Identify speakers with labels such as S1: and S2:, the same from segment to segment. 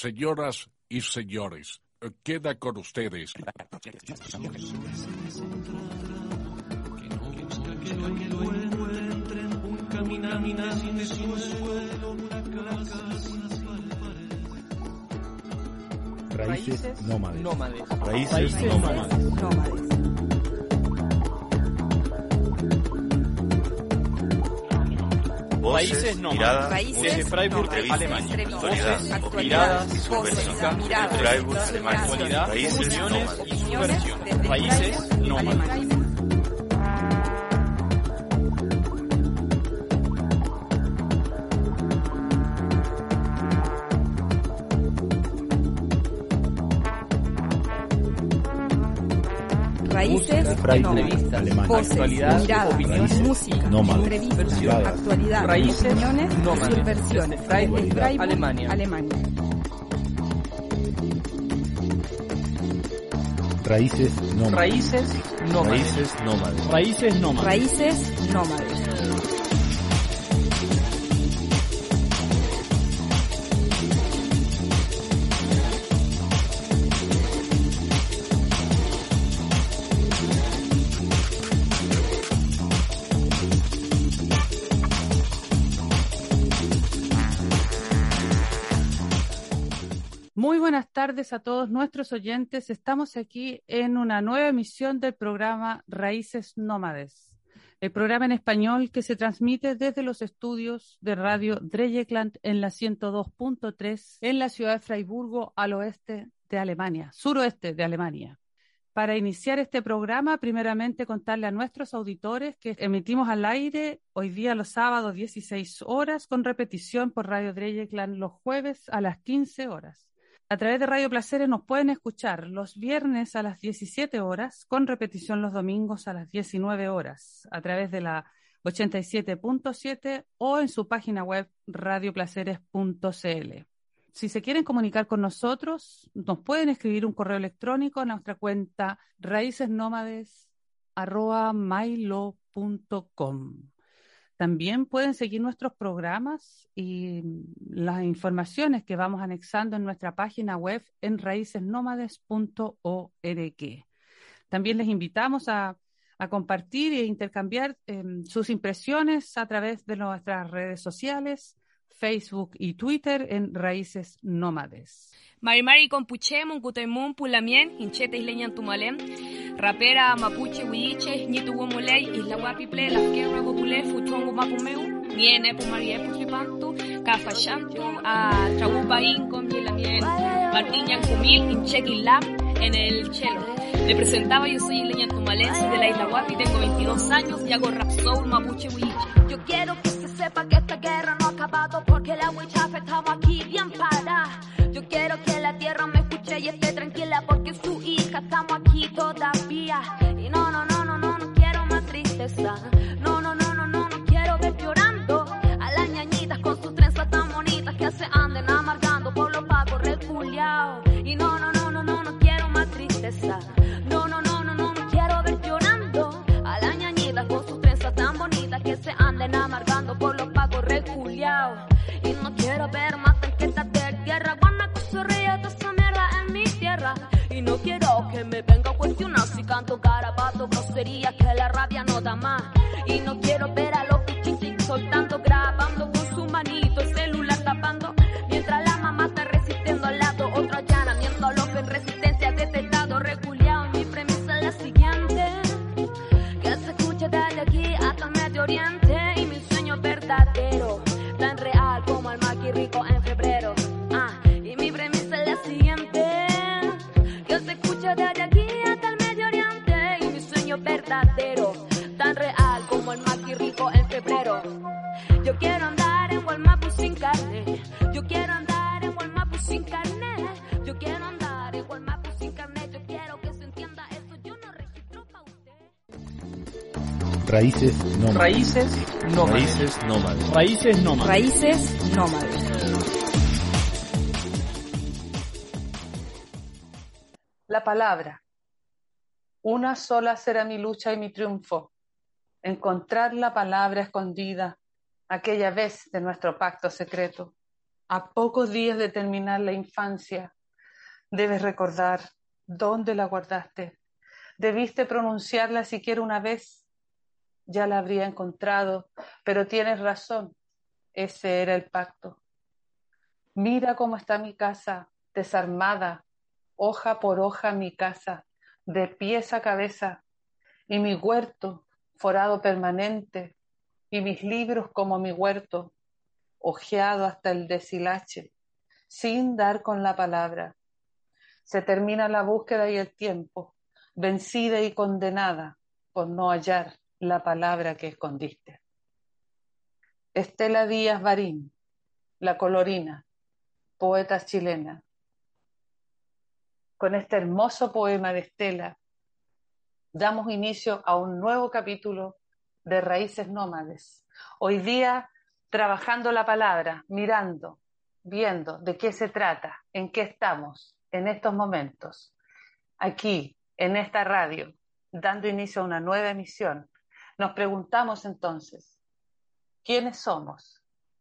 S1: Señoras y señores, queda con ustedes.
S2: Raíces nómades.
S3: Raíces nómades.
S4: Raíces nómades.
S3: Raíces
S4: Desde Freiburg, Alemania. Voces,
S3: actualidad,
S4: miradas y subversión.
S3: miradas,
S4: Desde Freiburg, Alemania.
S3: actualidad,
S4: Raíces
S3: opiniones
S4: nómades.
S3: y subversión. Raíces nómades.
S5: Raíces,
S2: Freiburg,
S3: Entrevistas,
S2: Alemania.
S5: voces,
S3: actualidad,
S5: miradas,
S3: opiniones,
S5: música,
S2: nómades,
S5: entrevistas,
S2: miradas,
S5: actualidad,
S3: raíces,
S5: opiniones,
S3: nómades,
S5: subversión.
S3: desde Freiburg,
S5: Desde Freiburg,
S3: Alemania.
S2: Raíces nómades.
S3: Raíces nómades.
S2: Raíces nómades.
S3: Raíces nómades.
S5: Raíces nómades. Muy buenas tardes a todos nuestros oyentes. Estamos aquí en una nueva emisión del programa Raíces Nómades, el programa en español que se transmite desde los estudios de Radio Dreieckland en la 102.3 en la ciudad de Freiburgo, al oeste de Alemania, suroeste de Alemania. Para iniciar este programa, primeramente contarle a nuestros auditores que emitimos al aire hoy día los sábados 16 horas con repetición por Radio Dreieckland los jueves a las 15 horas. A través de Radio Placeres nos pueden escuchar los viernes a las 17 horas, con repetición los domingos a las 19 horas, a través de la 87.7 o en su página web radioplaceres.cl. Si se quieren comunicar con nosotros, nos pueden escribir un correo electrónico a nuestra cuenta raicesnomades@mailo.com. También pueden seguir nuestros programas y las informaciones que vamos anexando en nuestra página web en raicesnomades.org. También les invitamos a compartir e intercambiar sus impresiones a través de nuestras redes sociales, Facebook y Twitter en Raíces Nómades.
S6: Marimari Compuche, Muncutemun, Pulamien, Hinchete Isleñan Tumalén, Rapera Mapuche, Huiche, Ñituwomuley, Isla Guapiple, Las Guerra Gopule, Fuchongo Mapumeu, Niene, Pumarie, Puchipantu, Cafachantu, a Trabupaín, con Milamien, Martín Yancumil, Hinchequilam, en el chelo. Le presentaba, yo soy Isleñan Tumalén, soy de la Isla Guapi, tengo 22 años y hago rap soul, Mapuche, Huiche.
S7: Yo quiero que se sepa que esta guerra no ha acabado porque la huichafe estamos aquí bien para. Yo quiero que la tierra me escuche y esté tranquila porque su hija estamos aquí todavía. Y no quiero más tristeza. No quiero ver llorando a las ñañitas con sus trenzas tan bonitas que se anden amargando por los pagos reculiados. Y no quiero más tristeza. No quiero ver llorando a las ñañitas con sus trenzas tan bonitas que se anden amargando por los pagos reculiados. Y no quiero ver más tanquetas de tierra, guana que se ríe de esa mierda en mi tierra. Y no quiero que me venga a cuestionar si canto garabato, grosería, que la rabia no da más. Y no quiero ver a los pichichis soltando, grabando con su manito el celular tapando, mientras la mamá está resistiendo al lado, otro allanamiento a los que en resistencia de este estado reculeado. Mi premisa es la siguiente, que se escuche desde aquí hasta el Medio Oriente, y mi sueño verdadero, tan real como el maqui rico en febrero. Y mi premisa es la siguiente, que se escuche desde aquí hasta el Medio Oriente, y mi sueño verdadero, tan real como el maqui rico en febrero. Yo quiero andar en Gualmapu sin carne, yo quiero andar en Gualmapu sin carne, yo quiero andar en Gualmapu sin carne, yo quiero que se entienda eso, yo no registro pa' usted.
S2: Raíces nómades.
S3: Raíces nómades.
S2: Raíces nómades.
S3: Raíces nómades.
S5: Raíces Nómades. La palabra. Una sola será mi lucha y mi triunfo. Encontrar la palabra escondida, aquella vez de nuestro pacto secreto. A pocos días de terminar la infancia, debes recordar dónde la guardaste. Debiste pronunciarla siquiera una vez. Ya la habría encontrado, pero tienes razón. Ese era el pacto. Mira cómo está mi casa, desarmada, hoja por hoja mi casa, de pies a cabeza, y mi huerto, forado permanente, y mis libros como mi huerto, hojeado hasta el deshilache, sin dar con la palabra. Se termina la búsqueda y el tiempo, vencida y condenada por no hallar la palabra que escondiste. Estela Díaz Barín, La Colorina, poeta chilena. Con este hermoso poema de Estela, damos inicio a un nuevo capítulo de Raíces Nómades. Hoy día, trabajando la palabra, mirando, viendo de qué se trata, en qué estamos en estos momentos, aquí, en esta radio, dando inicio a una nueva emisión. Nos preguntamos entonces, ¿quiénes somos?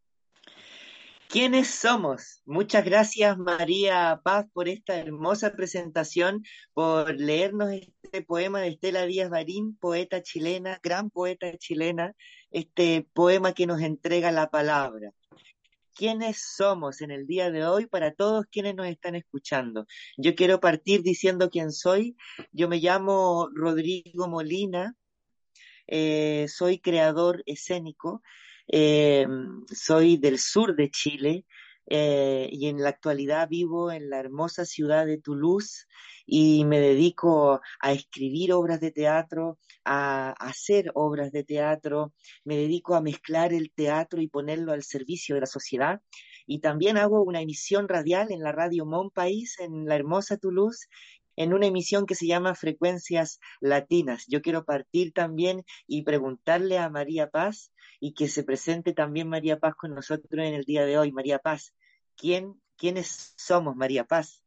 S8: ¿Quiénes somos? Muchas gracias, María Paz, por esta hermosa presentación, por leernos este poema de Estela Díaz Barín, poeta chilena, gran poeta chilena, este poema que nos entrega la palabra. ¿Quiénes somos en el día de hoy para todos quienes nos están escuchando? Yo quiero partir diciendo quién soy. Yo me llamo Rodrigo Molina, soy creador escénico. Soy del sur de Chile y en la actualidad vivo en la hermosa ciudad de Toulouse y me dedico a escribir obras de teatro, a hacer obras de teatro, me dedico a mezclar el teatro y ponerlo al servicio de la sociedad. Y también hago una emisión radial en la radio Mon País, en la hermosa Toulouse, en una emisión que se llama Frecuencias Latinas. Yo quiero partir también y preguntarle a María Paz y que se presente también María Paz con nosotros en el día de hoy. María Paz, ¿quiénes somos, María Paz?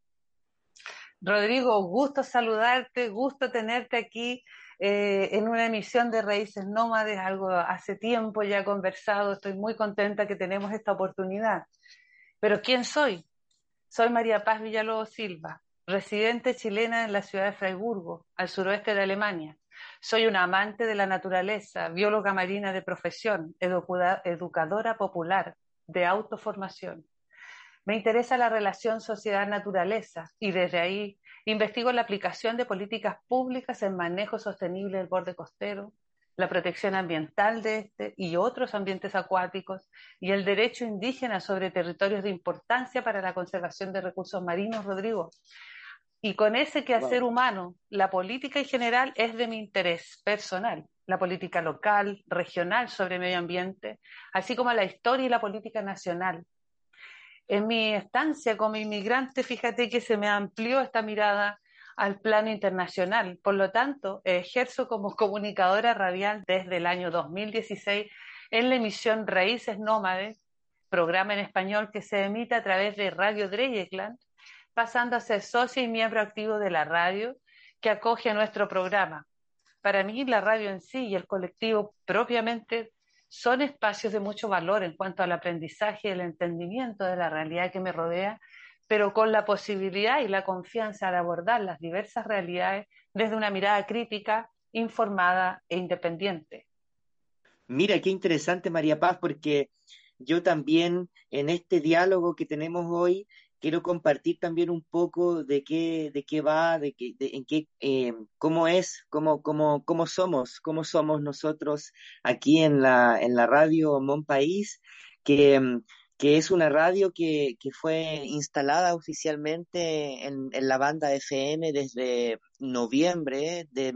S5: Rodrigo, gusto saludarte, gusto tenerte aquí en una emisión de Raíces Nómades, algo hace tiempo ya conversado, estoy muy contenta que tenemos esta oportunidad. Pero ¿quién soy? Soy María Paz Villalobos Silva, residente chilena en la ciudad de Freiburgo, al suroeste de Alemania. Soy una amante de la naturaleza, bióloga marina de profesión, educadora popular, de autoformación. Me interesa la relación sociedad-naturaleza y desde ahí investigo la aplicación de políticas públicas en manejo sostenible del borde costero, la protección ambiental de este y otros ambientes acuáticos y el derecho indígena sobre territorios de importancia para la conservación de recursos marinos, Rodrigo. Y con ese quehacer humano, la política en general es de mi interés personal, la política local, regional sobre medio ambiente, así como la historia y la política nacional. En mi estancia como inmigrante, fíjate que se me amplió esta mirada al plano internacional. Por lo tanto, ejerzo como comunicadora radial desde el año 2016 en la emisión Raíces Nómades, programa en español que se emite a través de Radio Dreyeckland, pasando a ser socio y miembro activo de la radio que acoge a nuestro programa. Para mí, la radio en sí y el colectivo propiamente son espacios de mucho valor en cuanto al aprendizaje y el entendimiento de la realidad que me rodea, pero con la posibilidad y la confianza de abordar las diversas realidades desde una mirada crítica, informada e independiente.
S8: Mira, qué interesante, María Paz, porque yo también en este diálogo que tenemos hoy quiero compartir también un poco de qué va, cómo somos nosotros aquí en la radio Mon País, que es una radio que fue instalada oficialmente en la banda FM desde noviembre de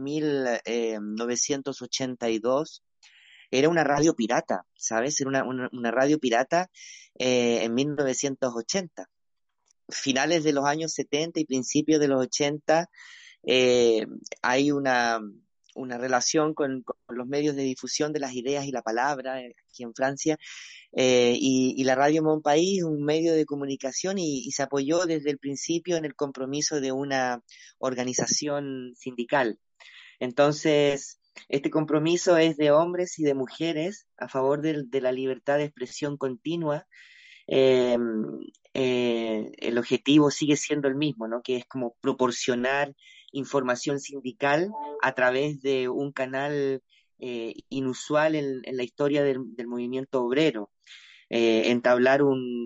S8: 1982. Era una radio pirata, ¿sabes? Era una radio pirata en 1980. Finales de los años 70 y principios de los 80, hay una relación con los medios de difusión de las ideas y la palabra aquí en Francia, y la Radio Mon País, un medio de comunicación, y se apoyó desde el principio en el compromiso de una organización sindical. Entonces, este compromiso es de hombres y de mujeres a favor de la libertad de expresión continua. eh, el objetivo sigue siendo el mismo, ¿no? Que es como proporcionar información sindical a través de un canal inusual en la historia del movimiento obrero. Entablar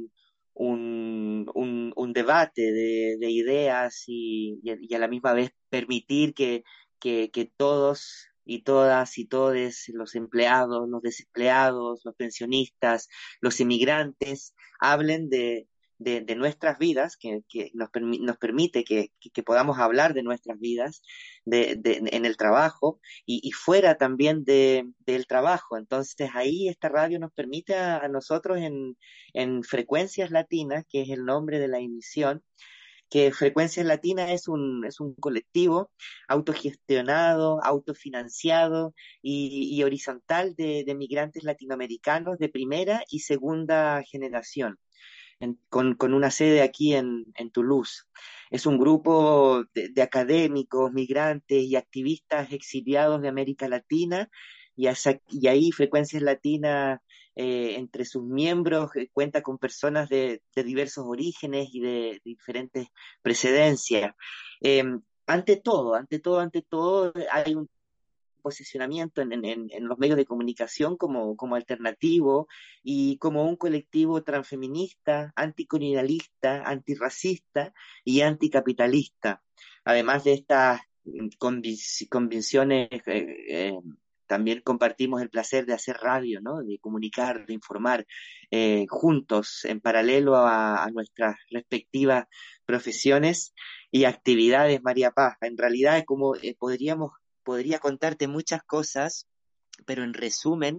S8: un debate de ideas y a la misma vez permitir que todos y todas y todes, los empleados, los desempleados, los pensionistas, los inmigrantes, hablen de nuestras vidas, que nos permite que podamos hablar de nuestras vidas en el trabajo y fuera también del trabajo. Entonces ahí esta radio nos permite a nosotros en Frecuencias Latinas, que es el nombre de la emisión, que Frecuencias Latinas es un colectivo autogestionado, autofinanciado y horizontal de migrantes latinoamericanos de primera y segunda generación, con una sede aquí en Toulouse. Es un grupo de académicos, migrantes y activistas exiliados de América Latina, y ahí Frecuencias Latinas, entre sus miembros, cuenta con personas de diversos orígenes y de diferentes precedencias. Eh, ante todo, hay un posicionamiento en los medios de comunicación como alternativo y como un colectivo transfeminista, anticolonialista, antirracista y anticapitalista. Además de estas convicciones, también compartimos el placer de hacer radio, ¿no? De comunicar, de informar juntos, en paralelo a nuestras respectivas profesiones y actividades, María Paz. En realidad es como podría contarte muchas cosas, pero en resumen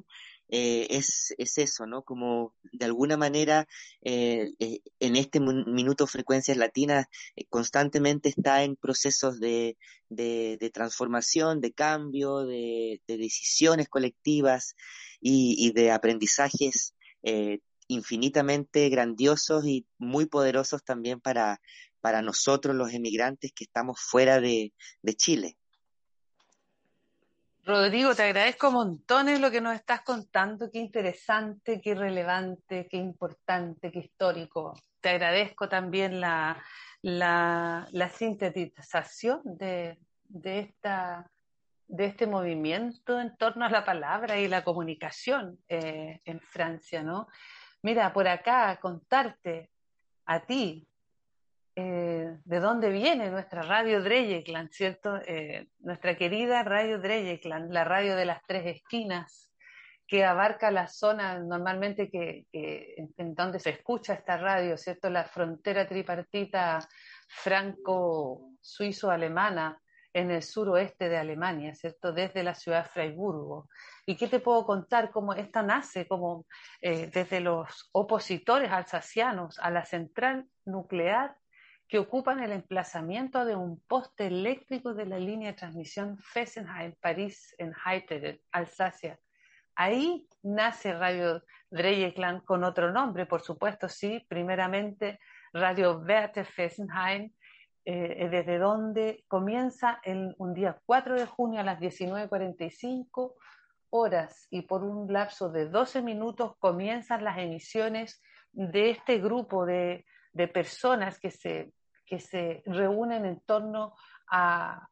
S8: es eso, ¿no? Como de alguna manera en este minuto Frecuencias Latinas constantemente está en procesos de transformación, de cambio, de decisiones colectivas y de aprendizajes infinitamente grandiosos y muy poderosos también para nosotros los emigrantes que estamos fuera de Chile.
S5: Rodrigo, te agradezco montones lo que nos estás contando, qué interesante, qué relevante, qué importante, qué histórico. Te agradezco también la sintetización de este movimiento en torno a la palabra y la comunicación en Francia, ¿no? Mira, por acá contarte a ti, de dónde viene nuestra radio Dreyeckland, ¿cierto? Nuestra querida radio Dreyeckland, la radio de las tres esquinas, que abarca la zona normalmente en donde se escucha esta radio, ¿cierto? La frontera tripartita franco-suizo-alemana en el suroeste de Alemania, ¿cierto? Desde la ciudad de Freiburgo. ¿Y qué te puedo contar? Cómo esta nace como desde los opositores alsacianos a la central nuclear que ocupan el emplazamiento de un poste eléctrico de la línea de transmisión Fessenheim-París en Heidegger, Alsacia. Ahí nace Radio Dreyeckland con otro nombre, por supuesto, sí, primeramente Radio Werte Fessenheim, desde donde comienza un día 4 de junio a las 19:45 horas y por un lapso de 12 minutos comienzan las emisiones de este grupo de personas que se reúnen en torno a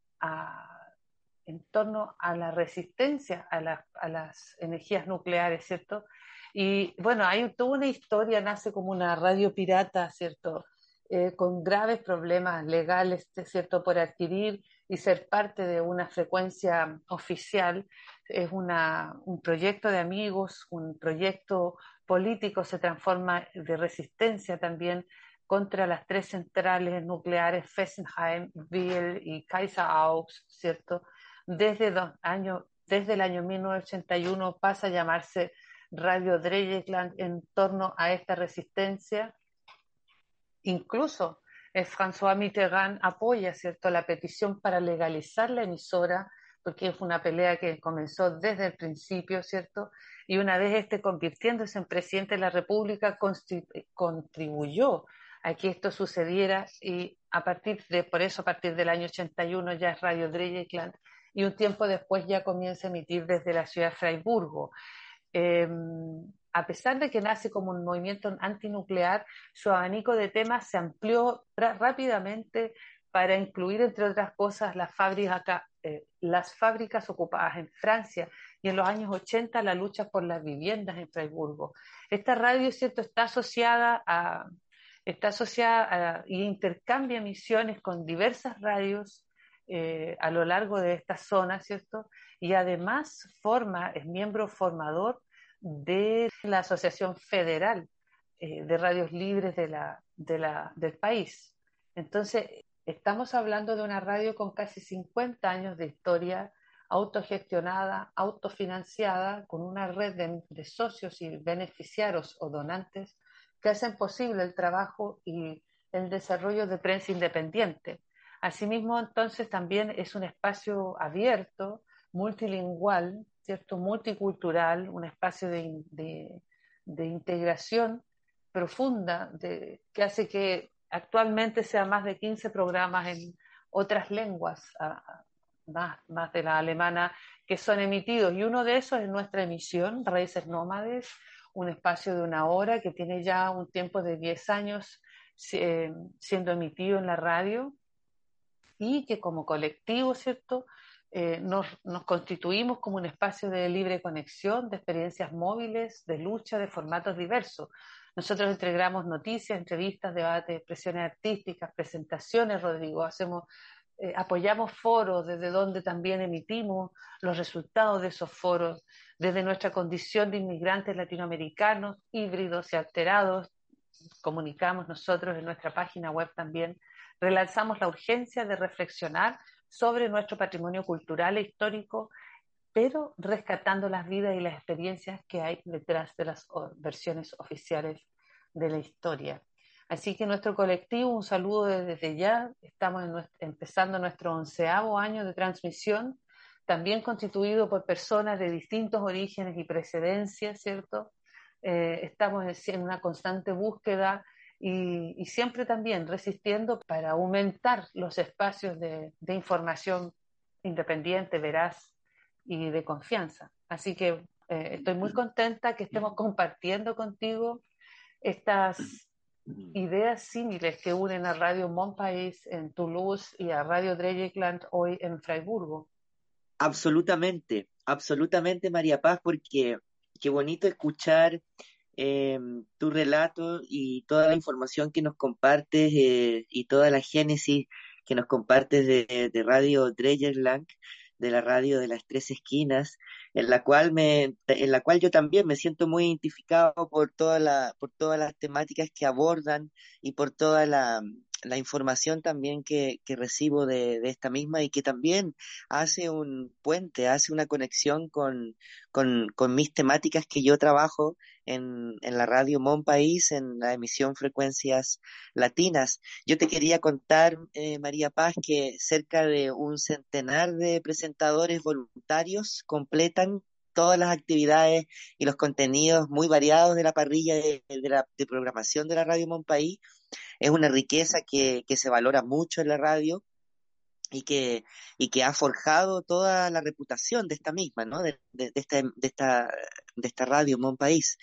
S5: la resistencia a las energías nucleares, ¿cierto? Y bueno, hay toda una historia, nace como una radio pirata, ¿cierto? Con graves problemas legales, ¿cierto? Por adquirir y ser parte de una frecuencia oficial. Es un proyecto de amigos, un proyecto político, se transforma de resistencia también contra las tres centrales nucleares Fessenheim, Biel y Kaiseraugst, ¿cierto? Desde el año 1981 pasa a llamarse Radio Dreyeckland en torno a esta resistencia. Incluso François Mitterrand apoya, ¿cierto?, la petición para legalizar la emisora, porque es una pelea que comenzó desde el principio, ¿cierto? Y una vez convirtiéndose en presidente de la República, contribuyó a que esto sucediera y por eso a partir del año 81 ya es Radio Dreyeckland y un tiempo después ya comienza a emitir desde la ciudad de Freiburgo. a pesar de que nace como un movimiento antinuclear, su abanico de temas se amplió rápidamente para incluir, entre otras cosas, las fábricas ocupadas en Francia y en los años 80 la lucha por las viviendas en Freiburgo. Esta radio, ¿cierto?, está asociada y intercambia emisiones con diversas radios a lo largo de esta zona, ¿cierto? Y además es miembro formador de la Asociación Federal de Radios Libres del país. Entonces, estamos hablando de una radio con casi 50 años de historia, autogestionada, autofinanciada, con una red de socios y beneficiarios o donantes que hacen posible el trabajo y el desarrollo de prensa independiente. Asimismo, entonces, también es un espacio abierto, multilingüal, ¿cierto?, multicultural, un espacio de integración profunda que hace que actualmente sean más de 15 programas en otras lenguas, más de la alemana, que son emitidos. Y uno de esos es nuestra emisión, Raíces Nómades, un espacio de 1 hora que tiene ya un tiempo de 10 años siendo emitido en la radio y que como colectivo, ¿cierto?, nos constituimos como un espacio de libre conexión, de experiencias móviles, de lucha, de formatos diversos. Nosotros entregamos noticias, entrevistas, debates, expresiones artísticas, presentaciones, Rodrigo, apoyamos foros desde donde también emitimos los resultados de esos foros, desde nuestra condición de inmigrantes latinoamericanos, híbridos y alterados, comunicamos nosotros en nuestra página web también, relanzamos la urgencia de reflexionar sobre nuestro patrimonio cultural e histórico, pero rescatando las vidas y las experiencias que hay detrás de las versiones oficiales de la historia. Así que nuestro colectivo, un saludo desde ya, estamos empezando nuestro 11º año de transmisión, también constituido por personas de distintos orígenes y precedencias, ¿cierto? Estamos en una constante búsqueda y siempre también resistiendo para aumentar los espacios de información independiente, veraz y de confianza. Así que estoy muy contenta que estemos compartiendo contigo estas ideas similares que unen a Radio Mon País en Toulouse y a Radio Dreyeckland hoy en Freiburgo.
S8: Absolutamente, María Paz, porque qué bonito escuchar tu relato y toda la información que nos compartes y toda la génesis que nos compartes de Radio Dreyeckland, de la radio de las Tres Esquinas, en la cual yo también me siento muy identificado por todas las temáticas que abordan y por toda la información también que recibo de esta misma, y que también hace un puente, hace una conexión con mis temáticas que yo trabajo en la radio Mon País, en la emisión Frecuencias Latinas. Yo te quería contar, María Paz, que cerca de un centenar de presentadores voluntarios completan todas las actividades y los contenidos muy variados de la parrilla de programación de la radio Mon País. Es una riqueza que se valora mucho en la radio y que ha forjado toda la reputación de esta misma, ¿no? de esta radio Mon País.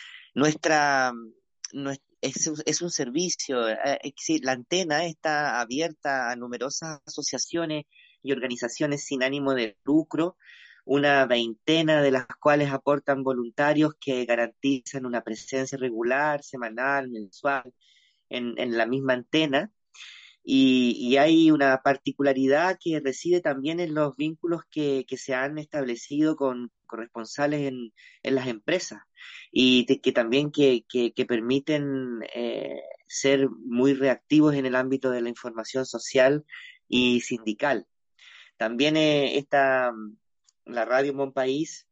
S8: Es un servicio, la antena está abierta a numerosas asociaciones y organizaciones sin ánimo de lucro, una veintena de las cuales aportan voluntarios que garantizan una presencia regular, semanal, mensual en la misma antena. Y hay una particularidad que reside también en los vínculos que se han establecido con corresponsales en las empresas, y que también que permiten ser muy reactivos en el ámbito de la información social y sindical. También la radio Mon País,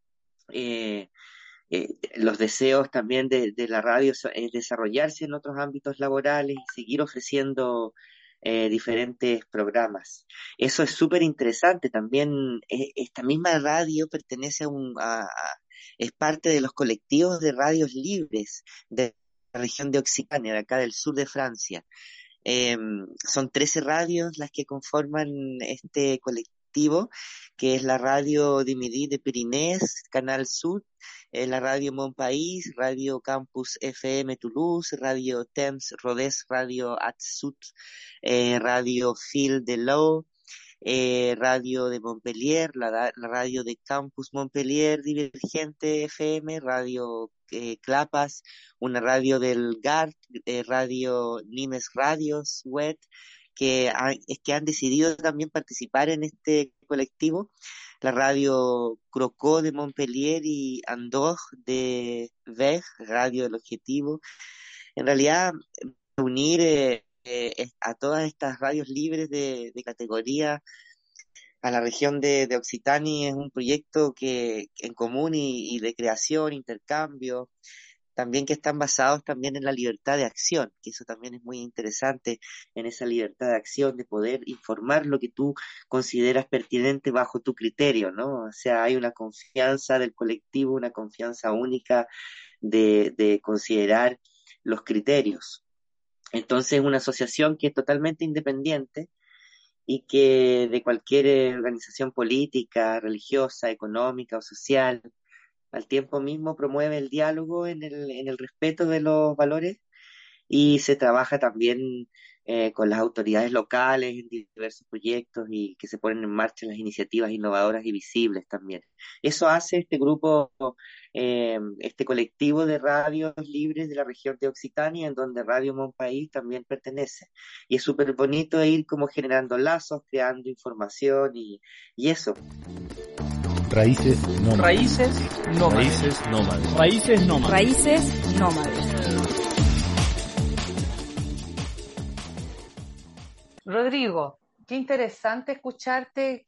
S8: los deseos también de la radio es desarrollarse en otros ámbitos laborales y seguir ofreciendo diferentes programas. Eso es súper interesante. También esta misma radio pertenece es parte de los colectivos de radios libres de la región de Occitania, de acá del sur de Francia. Son 13 radios las que conforman este colectivo colectivo, que es la radio Dimidí de Pirinés, Canal Sud, la radio Mon País, Radio Campus FM Toulouse, Radio Temps Rodez, Radio Atsut, Radio Fil de Lou, radio de Montpellier, la radio de Campus Montpellier Divergente FM, Radio Clapas, una radio del GART, Radio Nimes Radios Web, que han decidido también participar en este colectivo, la radio Crocó de Montpellier y Andorre de VEG, Radio del Objetivo. En realidad, unir a todas estas radios libres de categoría a la región de Occitania es un proyecto que en común y de creación, intercambio, también que están basados también en la libertad de acción, que eso también es muy interesante, en esa libertad de acción, de poder informar lo que tú consideras pertinente bajo tu criterio, ¿no? O sea, hay una confianza del colectivo, una confianza única de considerar los criterios. Entonces, una asociación que es totalmente independiente y que de cualquier organización política, religiosa, económica o social, al tiempo mismo promueve el diálogo en el respeto de los valores y se trabaja también con las autoridades locales en diversos proyectos y que se ponen en marcha las iniciativas innovadoras y visibles también. Eso hace este grupo, este colectivo de radios libres de la región de Occitania, en donde Radio Mon País también pertenece. Y es súper bonito ir como generando lazos, creando información y eso.
S2: Raíces nómades.
S3: Raíces nómades.
S4: Raíces nómades.
S3: Raíces nómades.
S6: Raíces nómades.
S5: Rodrigo, qué interesante escucharte,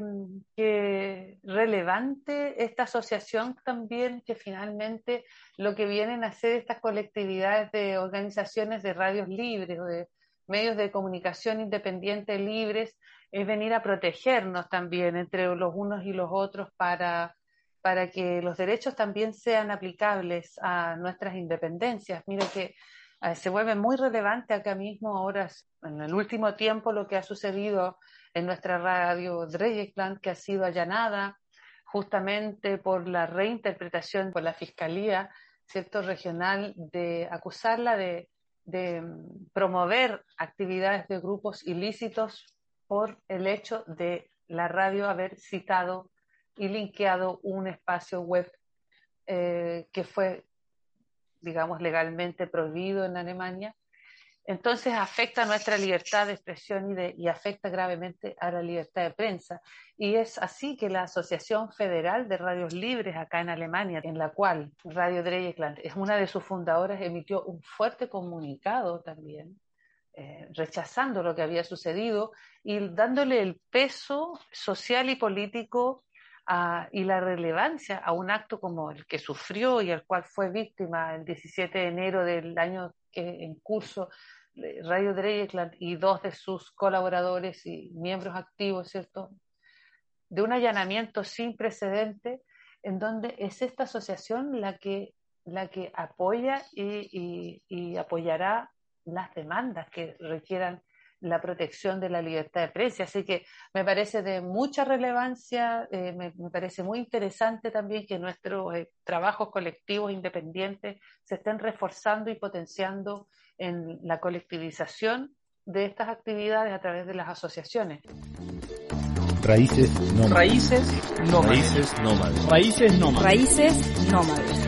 S5: qué relevante esta asociación también, que finalmente lo que vienen a hacer estas colectividades de organizaciones de radios libres o de medios de comunicación independientes libres es venir a protegernos también entre los unos y los otros para que los derechos también sean aplicables a nuestras independencias. Mira que se vuelve muy relevante acá mismo ahora, en el último tiempo, lo que ha sucedido en nuestra radio Dreieckland, que ha sido allanada justamente por la reinterpretación por la Fiscalía, ¿cierto?, regional, de acusarla de promover actividades de grupos ilícitos por el hecho de la radio haber citado y linkeado un espacio web que fue, digamos, legalmente prohibido en Alemania. Entonces afecta nuestra libertad de expresión y afecta gravemente a la libertad de prensa. Y es así que la Asociación Federal de Radios Libres acá en Alemania, en la cual Radio Dreieckland es una de sus fundadoras, emitió un fuerte comunicado también, rechazando lo que había sucedido y dándole el peso social y político y la relevancia a un acto como el que sufrió y al cual fue víctima el 17 de enero del año en curso Radio Dreieckland y dos de sus colaboradores y miembros activos, ¿cierto?, de un allanamiento sin precedente, en donde es esta asociación la que apoya y apoyará las demandas que requieran la protección de la libertad de prensa. Así que me parece de mucha relevancia, me parece muy interesante también que nuestros trabajos colectivos independientes se estén reforzando y potenciando en la colectivización de estas actividades a través de las asociaciones.
S2: Raíces nómades.
S3: Raíces nómades.
S4: Raíces nómades.
S3: Raíces nómades.
S6: Raíces nómades.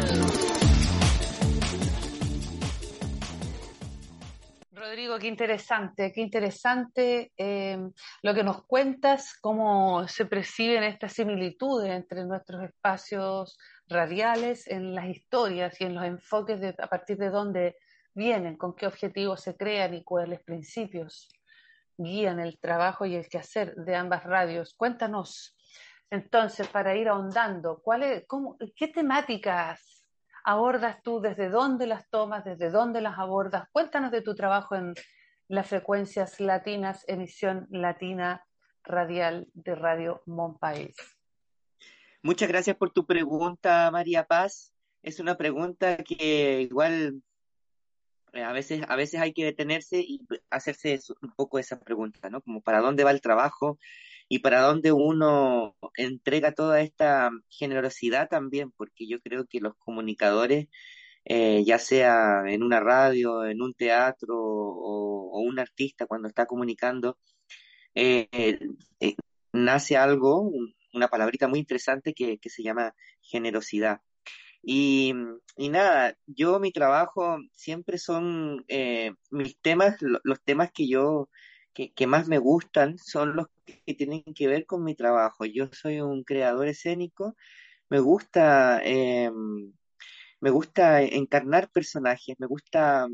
S5: Rodrigo, qué interesante lo que nos cuentas, cómo se perciben estas similitudes entre nuestros espacios radiales en las historias y en los enfoques a partir de dónde vienen, con qué objetivos se crean y cuáles principios guían el trabajo y el quehacer de ambas radios. Cuéntanos, entonces, para ir ahondando, ¿qué temáticas abordas tú? ¿Desde dónde las tomas? ¿Desde dónde las abordas? Cuéntanos de tu trabajo en las frecuencias latinas, emisión latina radial de Radio Mon País.
S8: Muchas gracias por tu pregunta, María Paz. Es una pregunta que igual a veces hay que detenerse y hacerse un poco esa pregunta, ¿no? Como para dónde va el trabajo y para dónde uno entrega toda esta generosidad también, porque yo creo que los comunicadores, ya sea en una radio, en un teatro o un artista cuando está comunicando, eh, eh, eh, nace algo, una palabrita muy interesante que se llama generosidad. Y, y nada, yo mi trabajo siempre son mis temas, los temas que más me gustan son los que tienen que ver con mi trabajo. Yo soy un creador escénico, me gusta, me gusta encarnar personajes, me gusta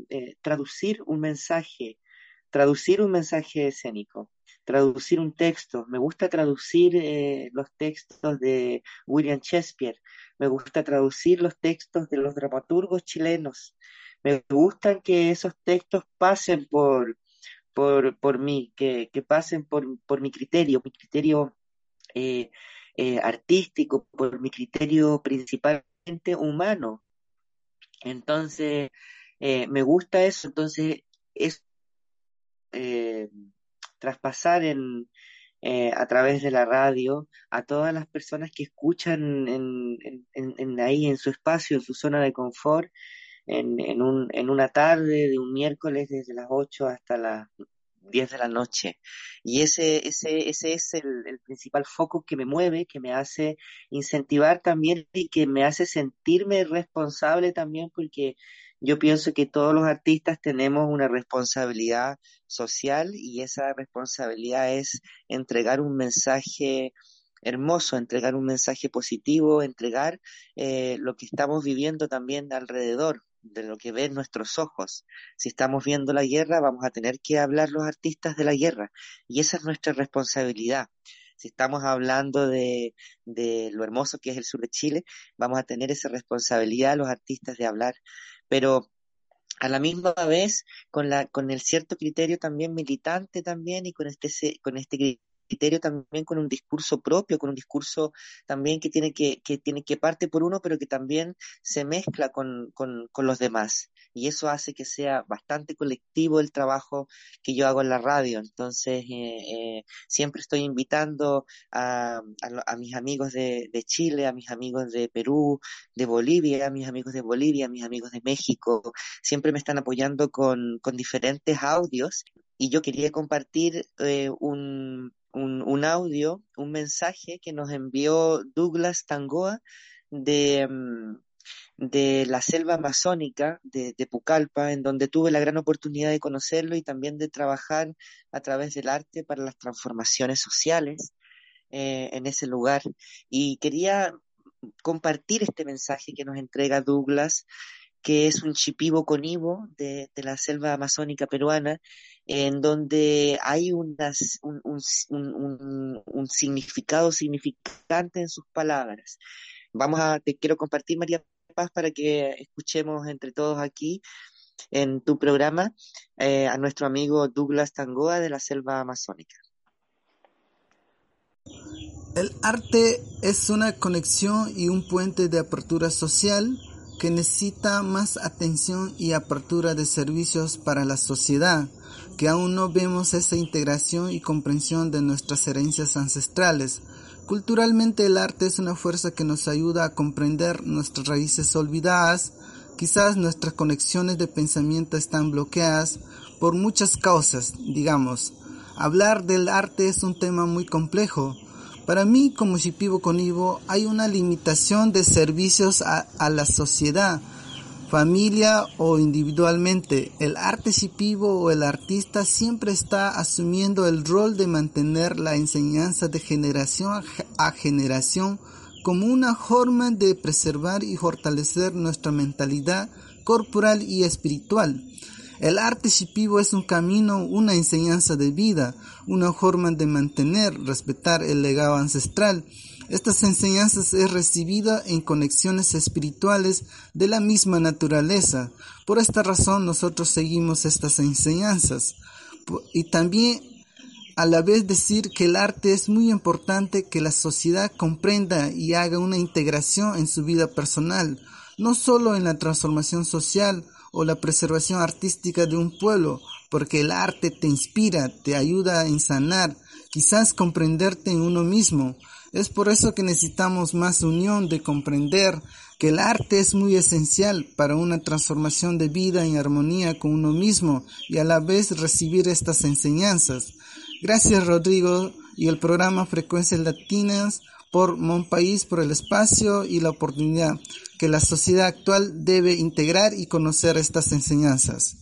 S8: traducir un mensaje escénico, traducir un texto. Me gusta traducir los textos de William Shakespeare, me gusta traducir los textos de los dramaturgos chilenos. Me gustan que esos textos pasen por mí, que pasen por mi criterio artístico, por mi criterio principalmente humano. Entonces, me gusta eso. Entonces, es eh, traspasar a través de la radio a todas las personas que escuchan ahí en su espacio, en su zona de confort, en una tarde de un miércoles desde las 8 hasta las 10 de la noche. Y ese es el principal foco que me mueve, que me hace incentivar también y que me hace sentirme responsable también, porque yo pienso que todos los artistas tenemos una responsabilidad social, y esa responsabilidad es entregar un mensaje hermoso, entregar un mensaje positivo, entregar lo que estamos viviendo también alrededor, de lo que ven nuestros ojos. Si estamos viendo la guerra, vamos a tener que hablar los artistas de la guerra, y esa es nuestra responsabilidad. Si estamos hablando de lo hermoso que es el sur de Chile, vamos a tener esa responsabilidad los artistas de hablar, pero a la misma vez con el cierto criterio también militante también, y con este criterio también, con un discurso propio, con un discurso también que parte por uno, pero que también se mezcla con los demás. Y eso hace que sea bastante colectivo el trabajo que yo hago en la radio. Entonces, siempre estoy invitando a mis amigos de Chile, a mis amigos de Perú, de Bolivia, a mis amigos de Bolivia, a mis amigos de México. Siempre me están apoyando con diferentes audios, y yo quería compartir un audio, un mensaje que nos envió Douglas Tangoa de la selva amazónica de Pucallpa, en donde tuve la gran oportunidad de conocerlo y también de trabajar a través del arte para las transformaciones sociales en ese lugar. Y quería compartir este mensaje que nos entrega Douglas, que es un shipibo conibo de la selva amazónica peruana, en donde hay un significado significante en sus palabras. Te quiero compartir, María Paz, para que escuchemos entre todos aquí en tu programa a nuestro amigo Douglas Tangoa de la selva amazónica.
S9: El arte es una conexión y un puente de apertura social que necesita más atención y apertura de servicios para la sociedad, que aún no vemos esa integración y comprensión de nuestras herencias ancestrales. Culturalmente, el arte es una fuerza que nos ayuda a comprender nuestras raíces olvidadas. Quizás nuestras conexiones de pensamiento están bloqueadas por muchas causas, digamos. Hablar del arte es un tema muy complejo. Para mí, como shipibo conibo, hay una limitación de servicios a la sociedad, familia o individualmente. El arte shipibo o el artista siempre está asumiendo el rol de mantener la enseñanza de generación a generación como una forma de preservar y fortalecer nuestra mentalidad corporal y espiritual. El arte shipibo es un camino, una enseñanza de vida, una forma de mantener, respetar el legado ancestral. Estas enseñanzas es recibida en conexiones espirituales de la misma naturaleza. Por esta razón nosotros seguimos estas enseñanzas. Y también a la vez decir que el arte es muy importante que la sociedad comprenda y haga una integración en su vida personal, no solo en la transformación social o la preservación artística de un pueblo, porque el arte te inspira, te ayuda a sanar, quizás comprenderte en uno mismo. Es por eso que necesitamos más unión, de comprender que el arte es muy esencial para una transformación de vida en armonía con uno mismo y a la vez recibir estas enseñanzas. Gracias, Rodrigo, y el programa Frecuencias Latinas por Mon País, por el espacio y la oportunidad que la sociedad actual debe integrar y conocer estas enseñanzas.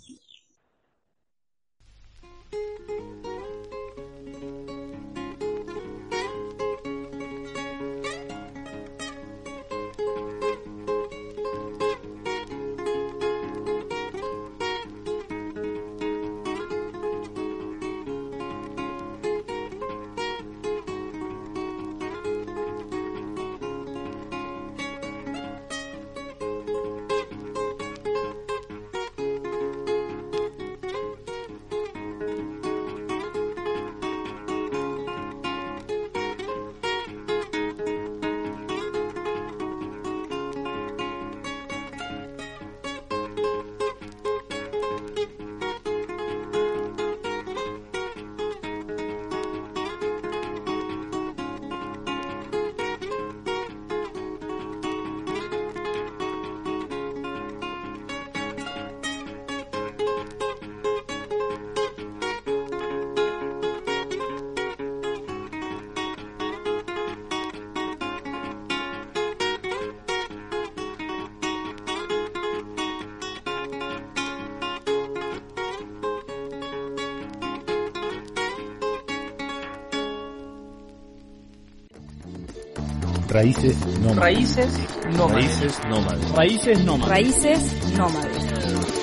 S2: Raíces nómades.
S3: Raíces nómades.
S4: Raíces nómades.
S3: Raíces nómades.
S10: Raíces nómades.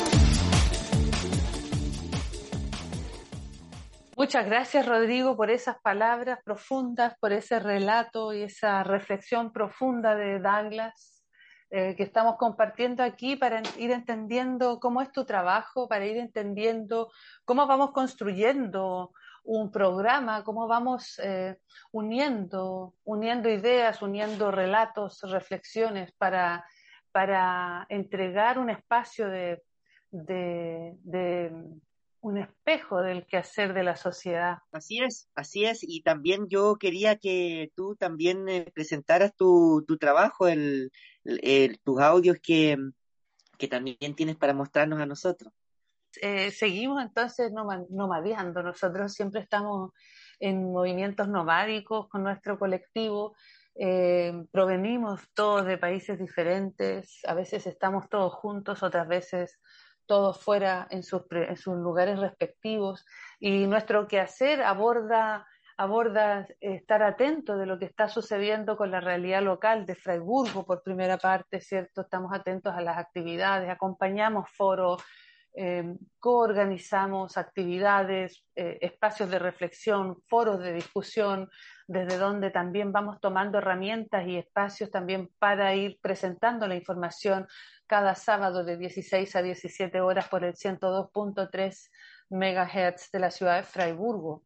S5: Muchas gracias, Rodrigo, por esas palabras profundas, por ese relato y esa reflexión profunda de Douglas que estamos compartiendo aquí para ir entendiendo cómo es tu trabajo, para ir entendiendo cómo vamos construyendo un programa, cómo vamos uniendo ideas, uniendo relatos, reflexiones para entregar un espacio de un espejo del quehacer de la sociedad.
S8: Así es, y también yo quería que tú también presentaras tu trabajo, tus audios que también tienes para mostrarnos a nosotros.
S5: Seguimos entonces nomadeando, nosotros siempre estamos en movimientos nomádicos con nuestro colectivo, provenimos todos de países diferentes, a veces estamos todos juntos, otras veces todos fuera en sus lugares respectivos, y nuestro quehacer aborda estar atento de lo que está sucediendo con la realidad local de Fraiburgo por primera parte, ¿cierto? Estamos atentos a las actividades, acompañamos foros, coorganizamos actividades, espacios de reflexión, foros de discusión, desde donde también vamos tomando herramientas y espacios también para ir presentando la información cada sábado de 16 a 17 horas por el 102.3 MHz de la ciudad de Fraiburgo.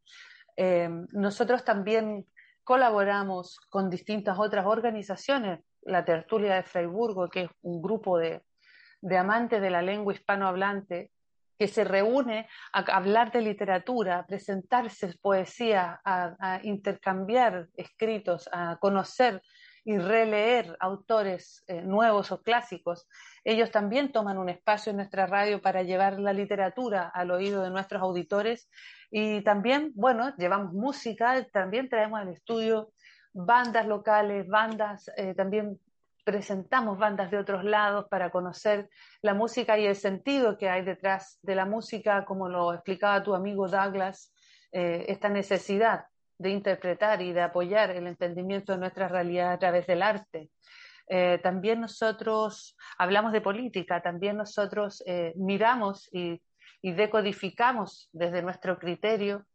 S5: Nosotros también colaboramos con distintas otras organizaciones, la Tertulia de Fraiburgo, que es un grupo de amantes de la lengua hispanohablante que se reúne a hablar de literatura, a presentarse poesía, a intercambiar escritos, a conocer y releer autores nuevos o clásicos. Ellos también toman un espacio en nuestra radio para llevar la literatura al oído de nuestros auditores, y también, bueno, llevamos música, también traemos al estudio bandas locales, también presentamos bandas de otros lados para conocer la música y el sentido que hay detrás de la música, como lo explicaba tu amigo Douglas, esta necesidad de interpretar y de apoyar el entendimiento de nuestra realidad a través del arte. También nosotros hablamos de política, también nosotros miramos y decodificamos desde nuestro criterio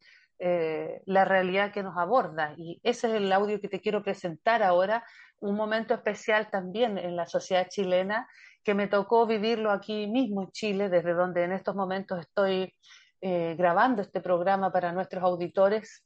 S5: la realidad que nos aborda, y ese es el audio que te quiero presentar ahora, un momento especial también en la sociedad chilena que me tocó vivirlo aquí mismo en Chile, desde donde en estos momentos estoy grabando este programa para nuestros auditores,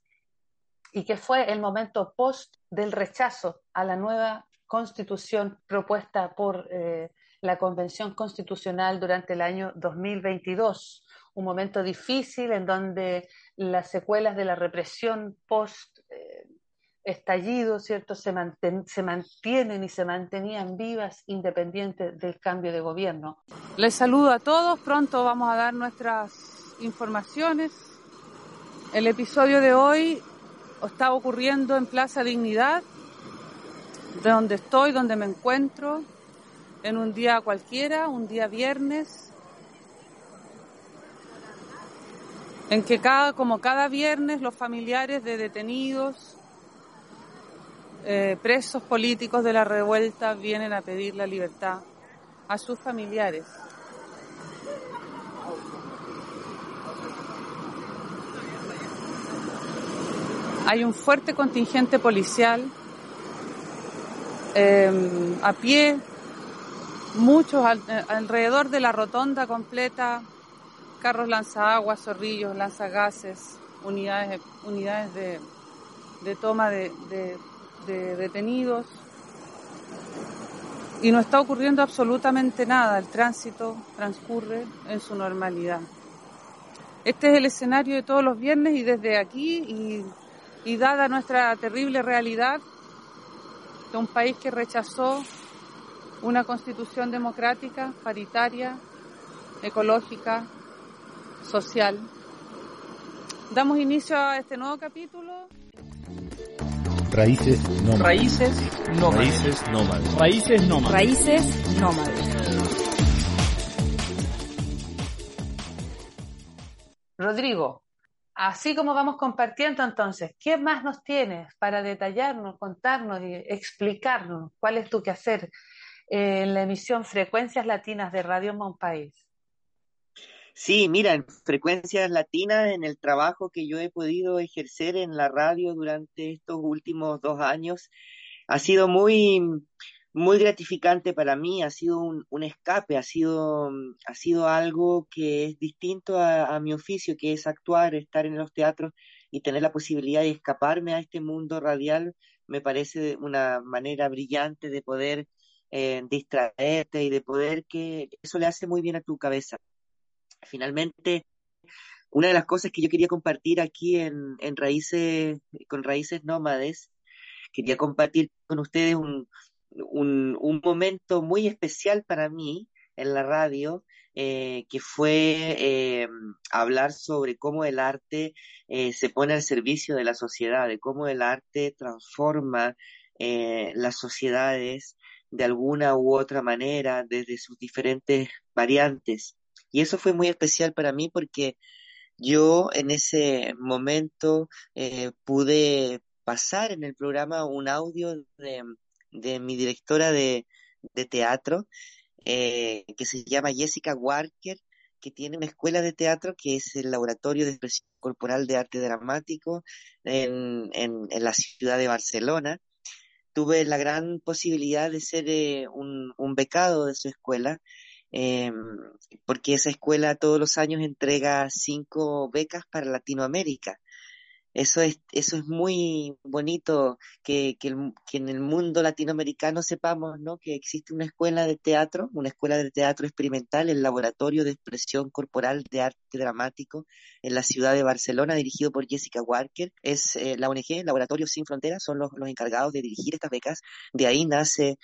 S5: y que fue el momento post del rechazo a la nueva constitución propuesta por la Convención Constitucional durante el año 2022, un momento difícil en donde las secuelas de la represión post estallido, ¿cierto?, se mantienen y se mantenían vivas independientes del cambio de gobierno. Les saludo a todos, pronto vamos a dar nuestras informaciones. El episodio de hoy está ocurriendo en Plaza Dignidad, de donde estoy, donde me encuentro, en un día cualquiera, un día viernes, en que como cada viernes los familiares de detenidos, presos políticos de la revuelta vienen a pedir la libertad a sus familiares. Hay un fuerte contingente policial a pie, muchos alrededor de la rotonda completa, carros lanzaguas, zorrillos, lanzagases, unidades de toma de detenidos, y no está ocurriendo absolutamente nada. El tránsito transcurre en su normalidad. Este es el escenario de todos los viernes, y desde aquí y dada nuestra terrible realidad de un país que rechazó una constitución democrática, paritaria, ecológica, social, damos inicio a este nuevo capítulo.
S2: Raíces nómades.
S3: Raíces nómades.
S2: Raíces nómades.
S3: Raíces nómades.
S10: Raíces nómades.
S5: Rodrigo, así como vamos compartiendo entonces, ¿qué más nos tienes para detallarnos, contarnos y explicarnos cuál es tu quehacer en la emisión Frecuencias Latinas de Radio Monpaís?
S8: Sí, mira, en Frecuencias Latinas, en el trabajo que yo he podido ejercer en la radio durante estos últimos 2 años, ha sido muy, muy gratificante para mí, ha sido un escape, ha sido algo que es distinto a mi oficio, que es actuar, estar en los teatros y tener la posibilidad de escaparme a este mundo radial. Me parece una manera brillante de poder distraerte y de poder, que eso le hace muy bien a tu cabeza. Finalmente, una de las cosas que yo quería compartir aquí en Raíces, con Raíces Nómades, quería compartir con ustedes un momento muy especial para mí en la radio, que fue hablar sobre cómo el arte se pone al servicio de la sociedad, de cómo el arte transforma las sociedades de alguna u otra manera desde sus diferentes variantes. Y eso fue muy especial para mí porque yo en ese momento pude pasar en el programa un audio de mi directora de teatro, que se llama Jessica Walker, que tiene una escuela de teatro que es el Laboratorio de Expresión Corporal de Arte Dramático en la ciudad de Barcelona. Tuve la gran posibilidad de ser un becado de su escuela, eh, porque esa escuela todos los años entrega 5 becas para Latinoamérica. Eso es muy bonito que en el mundo latinoamericano sepamos, ¿no?, que existe una escuela de teatro experimental, el Laboratorio de Expresión Corporal de Arte Dramático en la ciudad de Barcelona, dirigido por Jessica Walker. Es la ONG, Laboratorios Sin Fronteras, son los encargados de dirigir estas becas. De ahí nace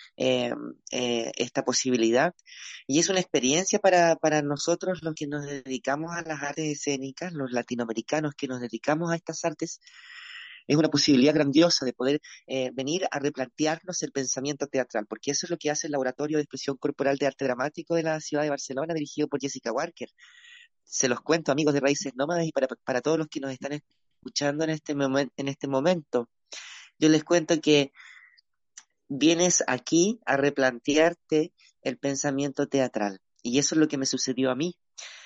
S8: esta posibilidad. Y es una experiencia para nosotros los que nos dedicamos a las artes escénicas, los latinoamericanos que nos dedicamos a estas artes. Es una posibilidad grandiosa de poder venir a replantearnos el pensamiento teatral, porque eso es lo que hace el Laboratorio de Expresión Corporal de Arte Dramático de la ciudad de Barcelona, dirigido por Jessica Walker. Se los cuento, amigos de Raíces Nómades, y para todos los que nos están escuchando en este momento. Yo les cuento que vienes aquí a replantearte el pensamiento teatral, y eso es lo que me sucedió a mí.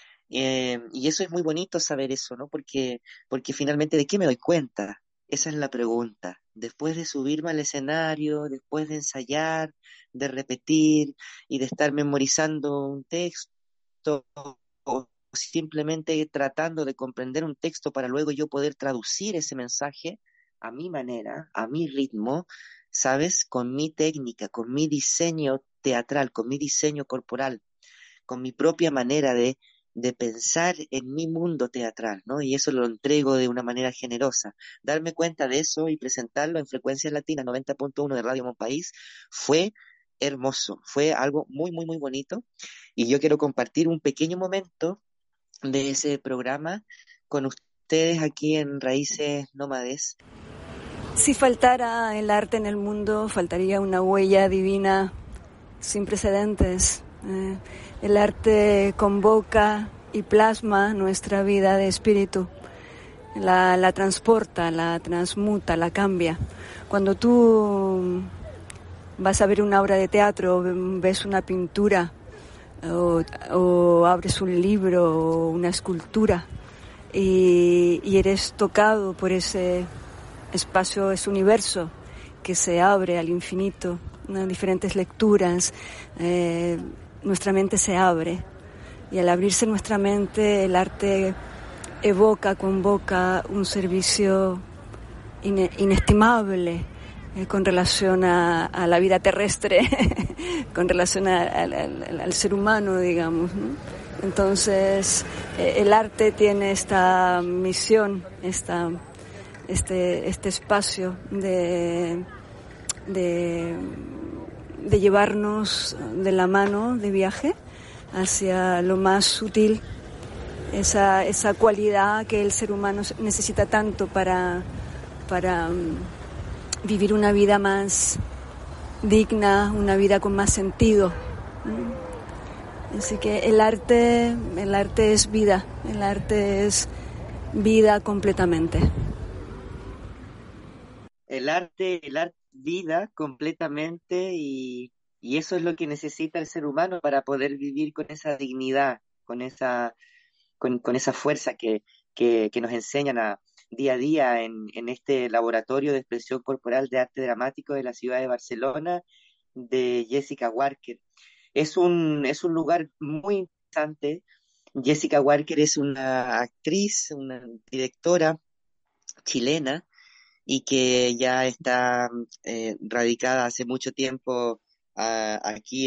S8: Y eso es muy bonito saber eso, ¿no? Porque finalmente, ¿de qué me doy cuenta? Esa es la pregunta. Después de subirme al escenario, después de ensayar, de repetir y de estar memorizando un texto o simplemente tratando de comprender un texto para luego yo poder traducir ese mensaje a mi manera, a mi ritmo, ¿sabes? Con mi técnica, con mi diseño teatral, con mi diseño corporal, con mi propia manera de pensar en mi mundo teatral, ¿no? Y eso lo entrego de una manera generosa. Darme cuenta de eso y presentarlo en Frecuencias Latinas 90.1 de Radio Monpaís fue hermoso, fue algo muy, muy, muy bonito. Y yo quiero compartir un pequeño momento de ese programa con ustedes aquí en Raíces Nómades.
S11: Si faltara el arte en el mundo, faltaría una huella divina sin precedentes. El arte convoca y plasma nuestra vida de espíritu, la transporta, la transmuta, la cambia. Cuando tú vas a ver una obra de teatro, ves una pintura o abres un libro o una escultura y eres tocado por ese espacio, ese universo que se abre al infinito, ¿no? Diferentes lecturas, nuestra mente se abre, y al abrirse nuestra mente el arte evoca, convoca un servicio inestimable con relación a la vida terrestre, con relación al ser humano, digamos, ¿no? Entonces el arte tiene esta misión, este espacio de llevarnos de la mano de viaje hacia lo más sutil, esa cualidad que el ser humano necesita tanto para vivir una vida más digna, una vida con más sentido. Así que el arte es vida, el arte es vida completamente.
S8: El arte vida completamente, y eso es lo que necesita el ser humano para poder vivir con esa dignidad, con esa fuerza que nos enseñan día a día en este laboratorio de expresión corporal de arte dramático de la ciudad de Barcelona, de Jessica Walker. Es un lugar muy interesante. Jessica Walker es una actriz, una directora chilena, y que ya está radicada hace mucho tiempo aquí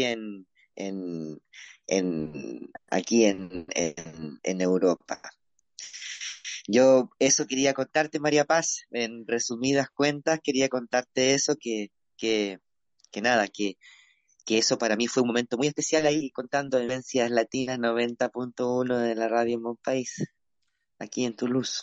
S8: en Europa. Yo eso quería contarte, María Paz, en resumidas cuentas quería contarte eso, que nada, que eso para mí fue un momento muy especial ahí contando Vivencias Latinas 90.1 de la Radio Monpaís, aquí en Toulouse.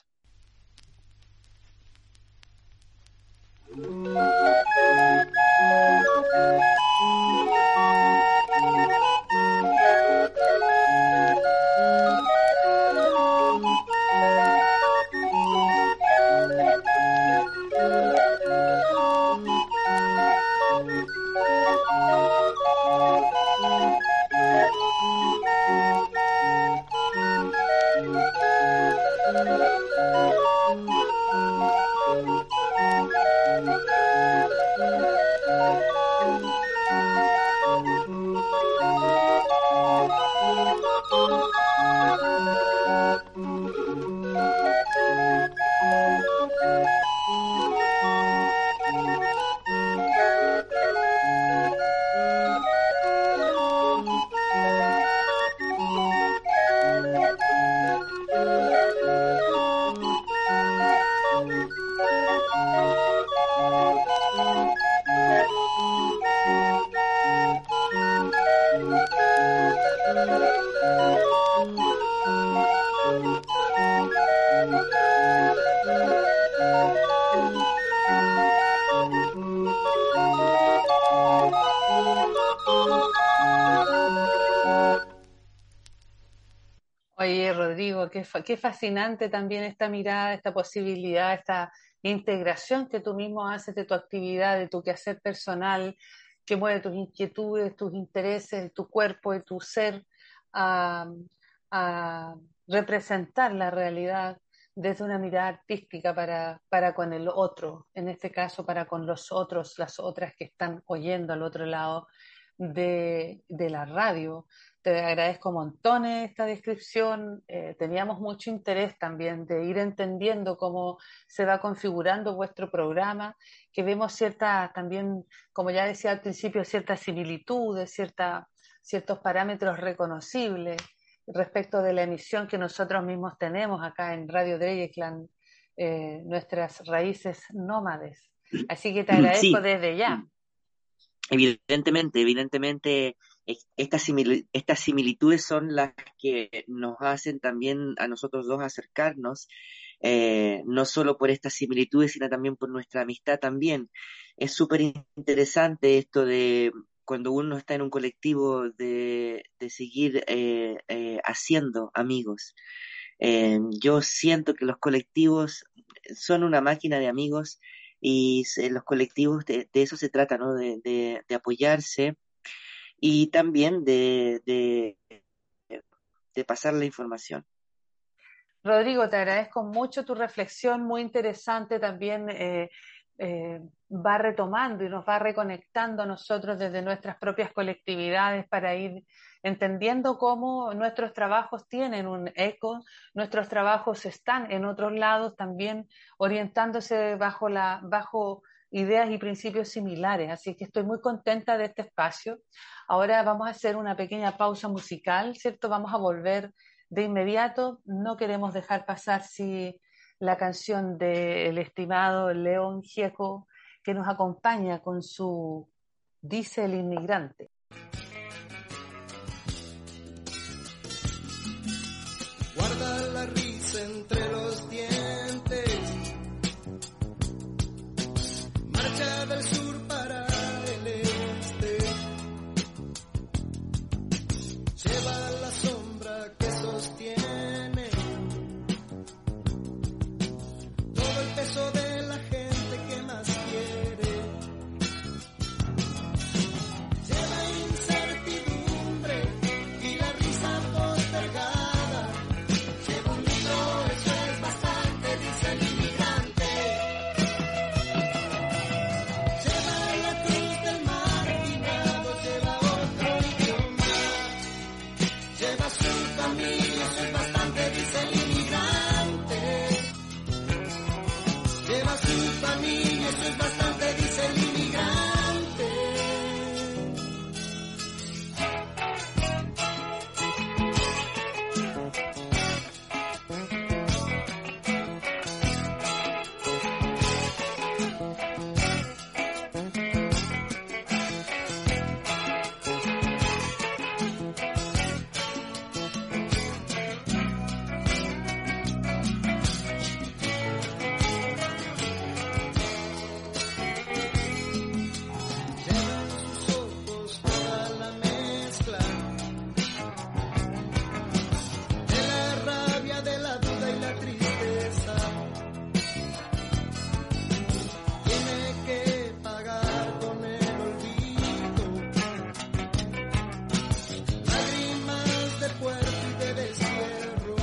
S5: Oye, Rodrigo, qué fascinante también esta mirada, esta posibilidad, esta integración que tú mismo haces de tu actividad, de tu quehacer personal, que mueve tus inquietudes, tus intereses, tu cuerpo y tu ser a, a representar la realidad desde una mirada artística para con el otro, en este caso para con los otros, las otras que están oyendo al otro lado. de la radio. Te agradezco montones esta descripción. Teníamos mucho interés también de ir entendiendo cómo se va configurando vuestro programa, que vemos también, como ya decía al principio, ciertas similitudes, ciertos parámetros reconocibles respecto de la emisión que nosotros mismos tenemos acá en Radio Dreyeckland, nuestras raíces nómades. Así que te agradezco desde ya.
S8: Evidentemente, estas similitudes son las que nos hacen también a nosotros dos acercarnos, no solo por estas similitudes, sino también por nuestra amistad también. Es súper interesante esto de cuando uno está en un colectivo de seguir haciendo amigos. Yo siento que los colectivos son una máquina de amigos y los colectivos de eso se trata, ¿no? De apoyarse y también de pasar la información.
S5: Rodrigo, te agradezco mucho tu reflexión, muy interesante también. Va retomando y nos va reconectando a nosotros desde nuestras propias colectividades para ir entendiendo cómo nuestros trabajos tienen un eco, nuestros trabajos están en otros lados también orientándose bajo ideas y principios similares. Así que estoy muy contenta de este espacio. Ahora vamos a hacer una pequeña pausa musical, ¿cierto? Vamos a volver de inmediato. No queremos dejar pasar la canción del estimado León Gieco, que nos acompaña con su Dice el inmigrante.
S12: Guarda la risa entre los dientes, marcha del sur para el este, lleva la sombra que sostiene todo el peso de la gente que más quiere, lleva incertidumbre y la risa postergada, lleva un libro, eso es bastante, dice el inmigrante, lleva la cruz del marginado, lleva otro idioma, lleva su familia, eso es bastante, dice el inmigrante, lleva su familia, eso es bastante, dice el inmigrante. Llevan sus ojos toda la mezcla de la rabia, de la duda y la tristeza. Tiene que pagar con el olvido, lágrimas de puerto y de destierro.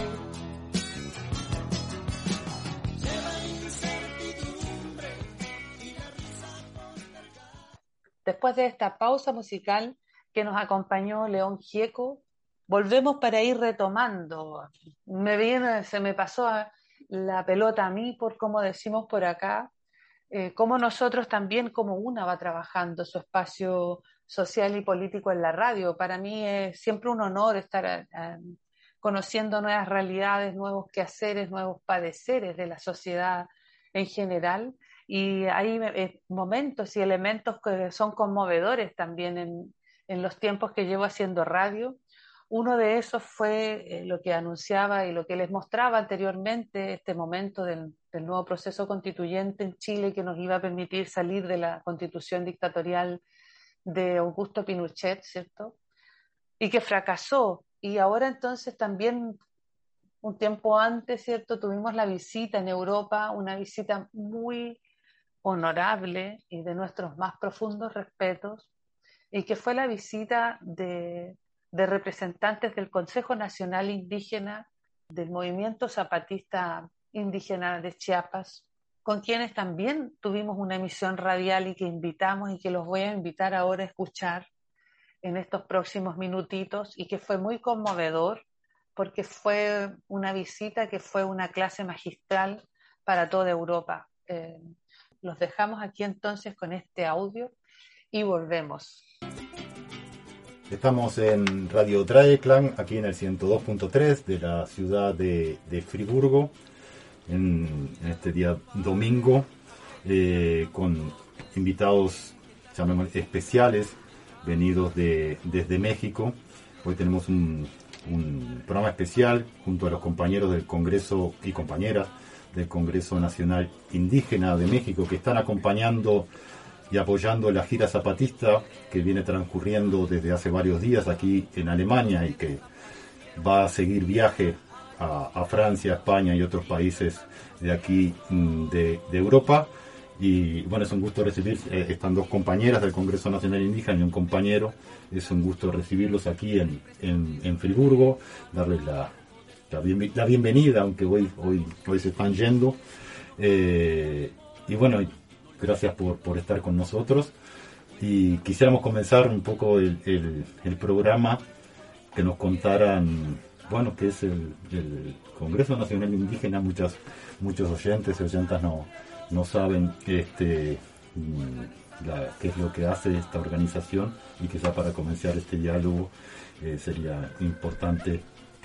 S12: Lleva incertidumbre y la risa postergada.
S5: Después de esta pausa musical que nos acompañó León Gieco, volvemos para ir retomando. Se me pasó la pelota a mí, por como decimos por acá, cómo nosotros también, como una va trabajando su espacio social y político en la radio. Para mí es siempre un honor estar conociendo nuevas realidades, nuevos quehaceres, nuevos padeceres de la sociedad en general. Y hay momentos y elementos que son conmovedores también en los tiempos que llevo haciendo radio. Uno de esos fue lo que anunciaba y lo que les mostraba anteriormente, este momento del nuevo proceso constituyente en Chile que nos iba a permitir salir de la constitución dictatorial de Augusto Pinochet, ¿cierto? Y que fracasó. Y ahora entonces también, un tiempo antes, ¿cierto?, tuvimos la visita en Europa, una visita muy honorable y de nuestros más profundos respetos, y que fue la visita de representantes del Consejo Nacional Indígena, del Movimiento Zapatista Indígena de Chiapas, con quienes también tuvimos una emisión radial y que invitamos y que los voy a invitar ahora a escuchar, en estos próximos minutitos y que fue muy conmovedor porque fue una visita que fue una clase magistral para toda Europa. Los dejamos aquí entonces con este audio y volvemos.
S2: Estamos en Radio Dreieckland, aquí en el 102.3 de la ciudad de Friburgo, en este día domingo, con invitados especiales venidos desde México. Hoy tenemos un programa especial junto a los compañeros del Congreso y compañeras del Congreso Nacional Indígena de México, que están acompañando y apoyando la gira zapatista que viene transcurriendo desde hace varios días aquí en Alemania y que va a seguir viaje a Francia, España y otros países de aquí de Europa. Y bueno, es un gusto recibir, están dos compañeras del Congreso Nacional Indígena y un compañero. Es un gusto recibirlos aquí en Friburgo, darles la bienvenida, aunque hoy se están yendo. Y bueno, gracias por estar con nosotros. Y quisiéramos comenzar un poco el programa, que nos contaran, bueno, qué es el Congreso Nacional Indígena. Muchos oyentes y oyentas no saben qué es lo que hace esta organización, y quizá para comenzar este diálogo sería importante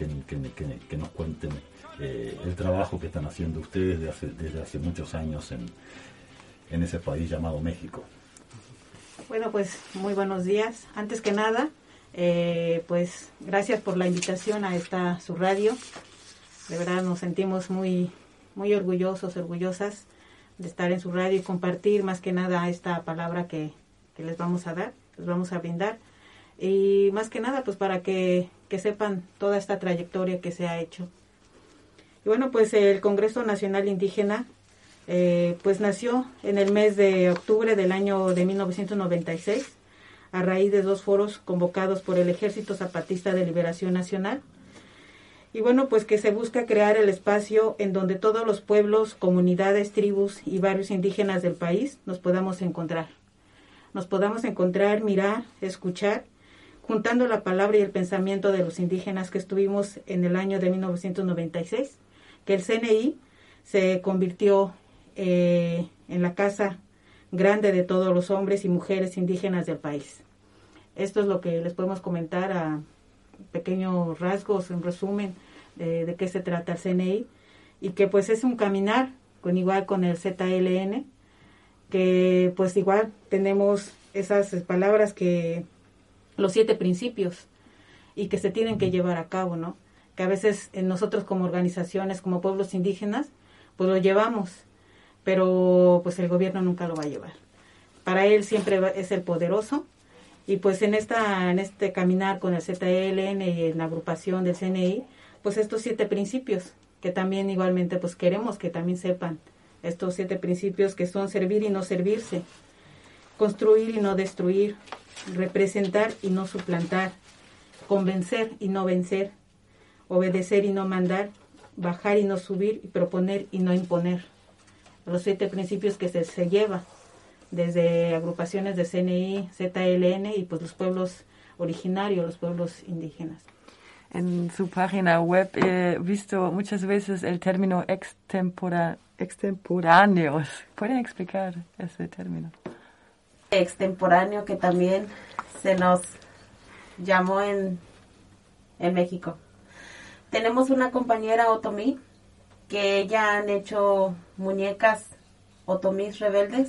S2: que nos cuenten el trabajo que están haciendo ustedes desde hace muchos años en ese país llamado México.
S13: Bueno, pues muy buenos días. Antes que nada, pues gracias por la invitación a esta su radio. De verdad nos sentimos muy, muy orgullosas de estar en su radio y compartir más que nada esta palabra que les vamos a dar, les vamos a brindar. Y más que nada, pues para que sepan toda esta trayectoria que se ha hecho. Y bueno, pues el Congreso Nacional Indígena pues nació en el mes de octubre del año de 1996 a raíz de 2 foros convocados por el Ejército Zapatista de Liberación Nacional. Y bueno, pues que se busca crear el espacio en donde todos los pueblos, comunidades, tribus y barrios indígenas del país nos podamos encontrar. Nos podamos encontrar, mirar, escuchar, juntando la palabra y el pensamiento de los indígenas que estuvimos en el año de 1996, que el CNI se convirtió en la casa grande de todos los hombres y mujeres indígenas del país. Esto es lo que les podemos comentar a pequeños rasgos, en resumen, de qué se trata el CNI, y que pues es un caminar igual con el ZLN, que pues igual tenemos esas palabras, que los 7 principios, y que se tienen que llevar a cabo, ¿no? Que a veces nosotros como organizaciones, como pueblos indígenas, pues lo llevamos, pero pues el gobierno nunca lo va a llevar. Para él siempre es el poderoso, y pues en este caminar con el ZLN y en la agrupación del CNI, pues estos 7 principios, que también igualmente pues queremos que también sepan, estos 7 principios que son servir y no servirse, construir y no destruir, representar y no suplantar, convencer y no vencer, obedecer y no mandar, bajar y no subir, y proponer y no imponer. Los 7 principios que se lleva desde agrupaciones de CNI, ZLN y pues los pueblos originarios, los pueblos indígenas.
S10: En su página web he visto muchas veces el término extemporáneos. ¿Pueden explicar ese término?
S14: Extemporáneo, que también se nos llamó en México. Tenemos una compañera otomí, que ella han hecho muñecas otomís rebeldes,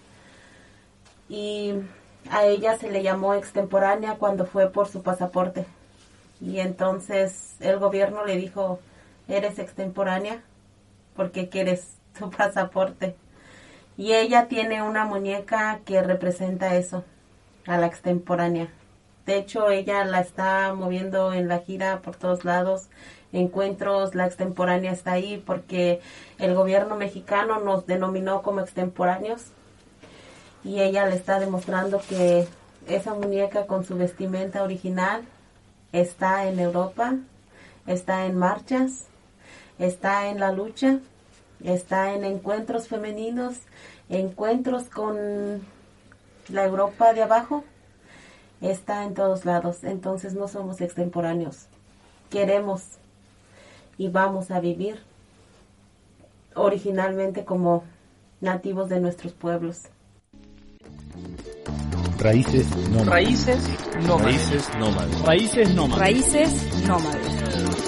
S14: y a ella se le llamó extemporánea cuando fue por su pasaporte. Y entonces el gobierno le dijo, eres extemporánea porque quieres tu pasaporte. Y ella tiene una muñeca que representa eso, a la extemporánea. De hecho, ella la está moviendo en la gira por todos lados, encuentros, la extemporánea está ahí porque el gobierno mexicano nos denominó como extemporáneos, y ella le está demostrando que esa muñeca con su vestimenta original está en Europa, está en marchas, está en la lucha, está en encuentros femeninos, encuentros con la Europa de abajo, está en todos lados. Entonces no somos extemporáneos. Queremos y vamos a vivir originalmente como nativos de nuestros pueblos.
S2: Raíces nómades.
S3: Raíces nómades.
S4: Raíces nómades.
S3: Raíces nómades.
S5: Raíces nómades.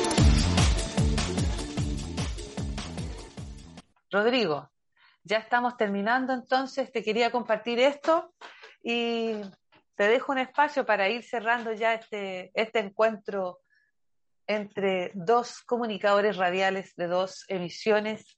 S5: Rodrigo, ya estamos terminando, entonces te quería compartir esto y te dejo un espacio para ir cerrando ya este encuentro entre dos comunicadores radiales de dos emisiones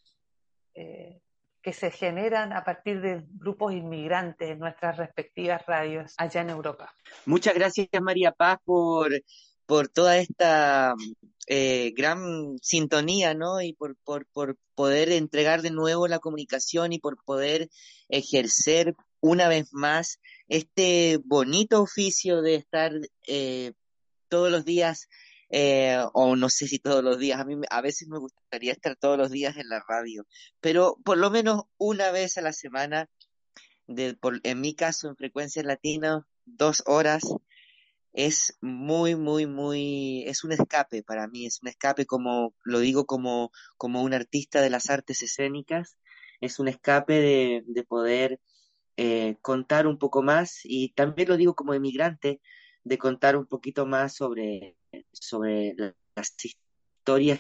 S5: que se generan a partir de grupos inmigrantes en nuestras respectivas radios allá en Europa.
S8: Muchas gracias, María Paz, por toda esta gran sintonía, ¿no? Y por poder entregar de nuevo la comunicación y por poder ejercer una vez más este bonito oficio de estar todos los días, o no sé si todos los días, a veces me gustaría estar todos los días en la radio, pero por lo menos una vez a la semana, en mi caso en Frecuencias Latinas, 2 horas, es muy, muy, muy, es un escape para mí, es un escape, como lo digo, como un artista de las artes escénicas, es un escape de poder contar un poco más, y también lo digo como emigrante, de contar un poquito más sobre las historias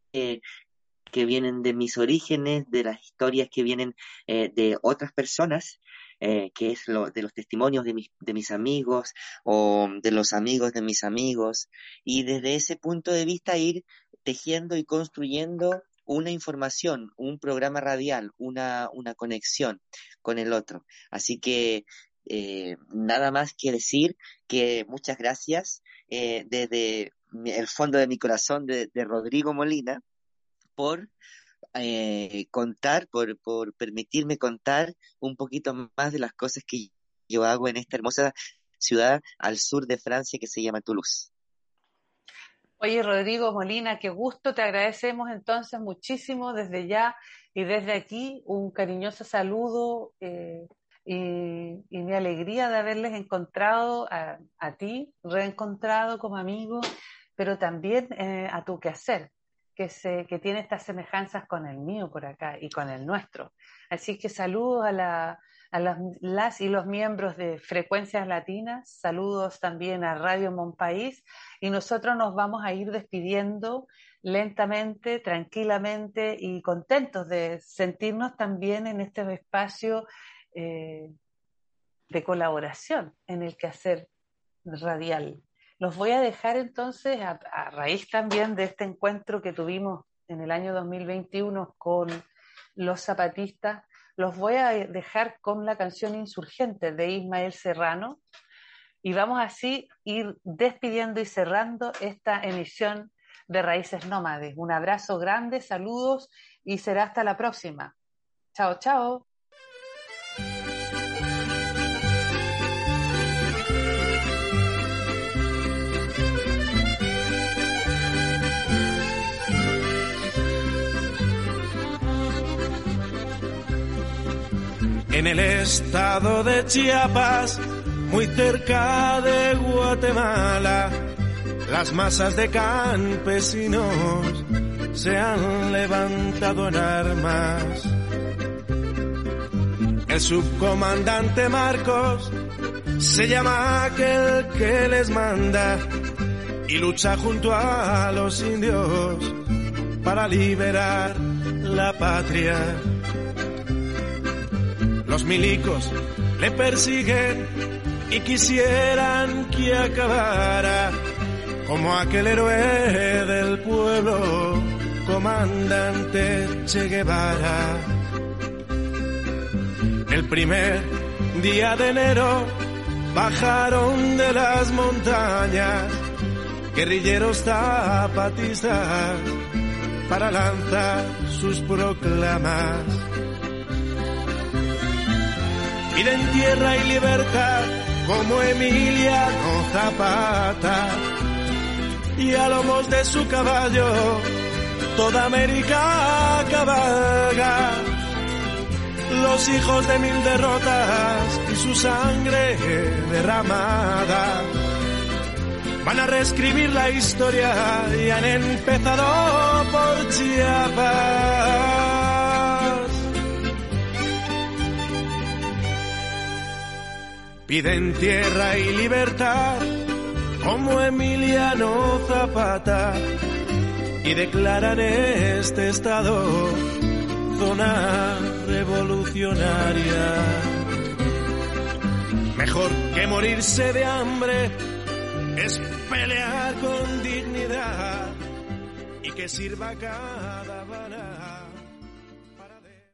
S8: que vienen de mis orígenes, de las historias que vienen de otras personas, que es de los testimonios de mis amigos o de los amigos de mis amigos, y desde ese punto de vista ir tejiendo y construyendo una información, un programa radial, una conexión con el otro. Así que nada más que decir que muchas gracias desde el fondo de mi corazón de Rodrigo Molina por contar, por permitirme contar un poquito más de las cosas que yo hago en esta hermosa ciudad al sur de Francia que se llama Toulouse.
S5: Oye, Rodrigo Molina, qué gusto, te agradecemos entonces muchísimo desde ya y desde aquí un cariñoso saludo y mi alegría de haberles encontrado a ti, reencontrado como amigo, pero también a tu quehacer, que tiene estas semejanzas con el mío por acá y con el nuestro. Así que saludos a las y los miembros de Frecuencias Latinas, saludos también a Radio Monpaís, y nosotros nos vamos a ir despidiendo lentamente, tranquilamente y contentos de sentirnos también en este espacio de colaboración en el quehacer radial. Los voy a dejar entonces, a raíz también de este encuentro que tuvimos en el año 2021 con los zapatistas, los voy a dejar con la canción Insurgente de Ismael Serrano, y vamos así ir despidiendo y cerrando esta emisión de Raíces Nómades. Un abrazo grande, saludos y será hasta la próxima. Chao, chao.
S15: En el estado de Chiapas, muy cerca de Guatemala, las masas de campesinos se han levantado en armas. El subcomandante Marcos se llama aquel que les manda y lucha junto a los indios para liberar la patria. Los milicos le persiguen y quisieran que acabara como aquel héroe del pueblo, comandante Che Guevara. El primer día de enero bajaron de las montañas guerrilleros zapatistas para lanzar sus proclamas. Piden tierra y libertad como Emiliano Zapata, y a lomos de su caballo toda América cabalga. Los los hijos de 1000 derrotas y su sangre derramada van a reescribir la historia y han empezado por Chiapas. Piden tierra y libertad como Emiliano Zapata y declaran este estado zona revolucionaria. Mejor que morirse de hambre es pelear con dignidad y que sirva cada bala